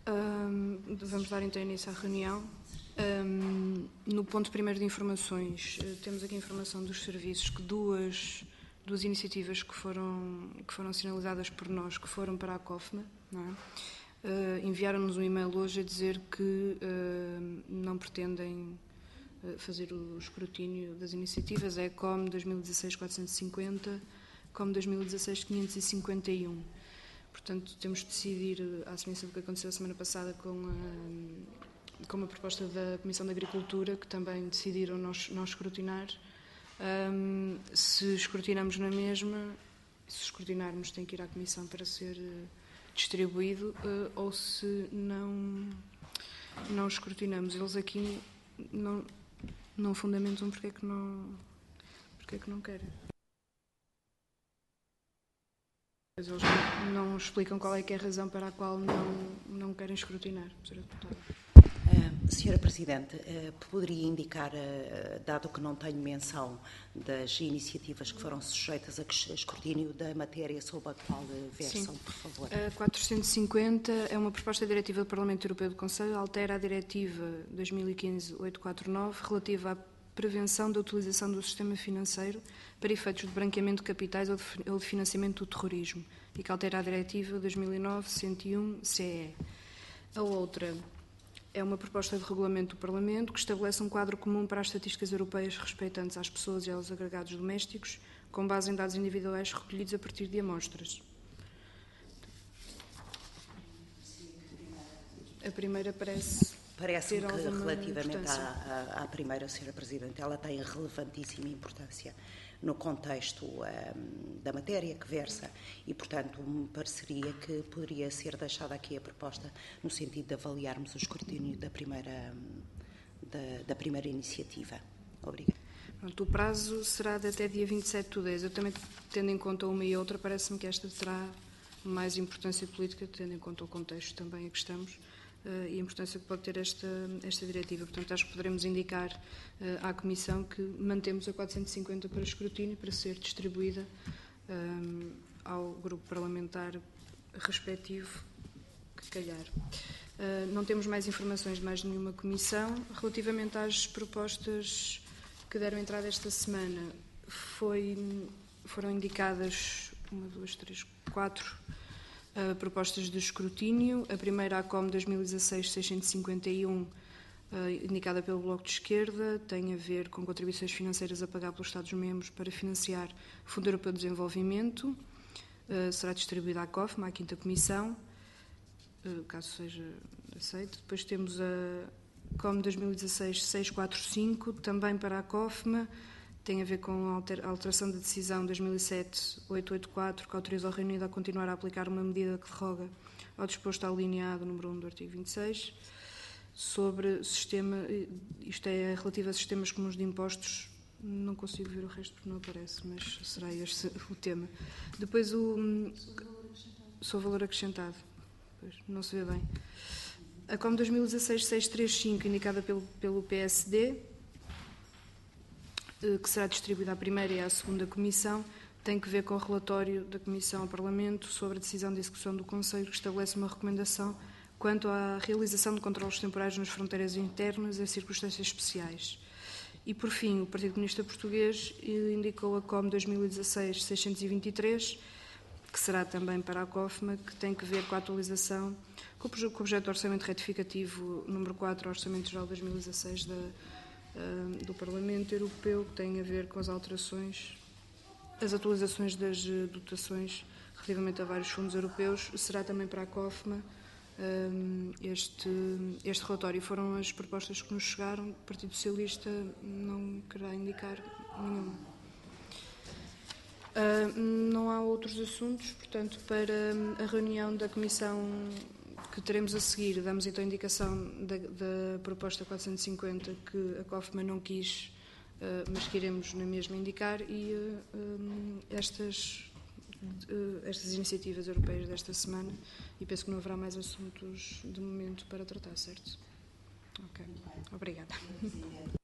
Vamos dar então início à reunião. No ponto primeiro de informações, temos aqui a informação dos serviços que duas iniciativas que foram sinalizadas por nós, que foram para a COFMA, não é? Enviaram-nos um e-mail hoje a dizer que não pretendem fazer o escrutínio das iniciativas. É a COM 2016-450, COM 2016-551. Portanto, temos de decidir, à semelhança do que aconteceu a semana passada com a proposta da Comissão de Agricultura, que também decidiram não escrutinar. Se escrutinamos na mesma, se escrutinarmos tem que ir à Comissão para ser distribuído, ou se não escrutinamos. Eles aqui não fundamentam porque é que não querem. Eles não explicam qual é que é a razão para a qual não querem escrutinar, Sra. Deputada. Senhora Presidente, poderia indicar, dado que não tenho menção das iniciativas que foram sujeitas a escrutínio da matéria sobre a qual versam, por favor? A 450 é uma proposta diretiva do Parlamento Europeu do Conselho, altera a Diretiva 2015-849, relativa à prevenção da utilização do sistema financeiro para efeitos de branqueamento de capitais ou de financiamento do terrorismo, e que altera a Diretiva 2009-101-CE. A outra é uma proposta de regulamento do Parlamento que estabelece um quadro comum para as estatísticas europeias respeitantes às pessoas e aos agregados domésticos, com base em dados individuais recolhidos a partir de amostras. A primeira Parece-me que, relativamente à à primeira, Sra. Presidente, ela tem relevantíssima importância no contexto da matéria que versa e, portanto, me pareceria que poderia ser deixada aqui a proposta no sentido de avaliarmos o escrutínio da primeira iniciativa. Obrigada. Pronto, o prazo será de até dia 27/10. Eu também, tendo em conta uma e outra, parece-me que esta terá mais importância política, tendo em conta o contexto também a que estamos, e a importância que pode ter esta diretiva. Portanto, acho que poderemos indicar à Comissão que mantemos a 450 para escrutínio, para ser distribuída ao grupo parlamentar respectivo que calhar. Não temos mais informações de mais nenhuma comissão. Relativamente às propostas que deram entrada esta semana, foram indicadas 4 propostas de escrutínio. A primeira, a COM 2016-651, indicada pelo Bloco de Esquerda, tem a ver com contribuições financeiras a pagar pelos Estados-membros para financiar o Fundo Europeu de Desenvolvimento. Será distribuída à COFMA, à 5ª Comissão, caso seja aceito. Depois temos a COM 2016-645, também para a COFMA, tem a ver com a alteração da decisão 2007-884, que autoriza o Reino Unido a continuar a aplicar uma medida que derroga ao disposto alineado número 1 do artigo 26, sobre sistema, isto é relativo a sistemas comuns de impostos. Não consigo ver o resto porque não aparece, mas será este o tema. Depois o valor acrescentado. Pois, não se vê bem. A COM 2016-635, indicada pelo PSD, que será distribuída à primeira e à segunda Comissão, tem que ver com o relatório da Comissão ao Parlamento sobre a decisão de execução do Conselho, que estabelece uma recomendação quanto à realização de controlos temporários nas fronteiras internas em circunstâncias especiais. E, por fim, o Partido Comunista Português indicou a COM 2016-623, que será também para a COFMA, que tem que ver com a atualização, com o projeto de Orçamento Retificativo número 4, Orçamento Geral 2016 do Parlamento Europeu, que tem a ver com as atualizações das dotações relativamente a vários fundos europeus. Será também para a COFMA. Este relatório foram as propostas que nos chegaram. O Partido Socialista não querá indicar nenhuma. Não há outros assuntos, portanto, para a reunião da Comissão que teremos a seguir, damos então a indicação da proposta 450 que a COFMA não quis, mas que iremos na mesma indicar, e estas iniciativas europeias desta semana, e penso que não haverá mais assuntos de momento para tratar, certo? Ok, obrigada.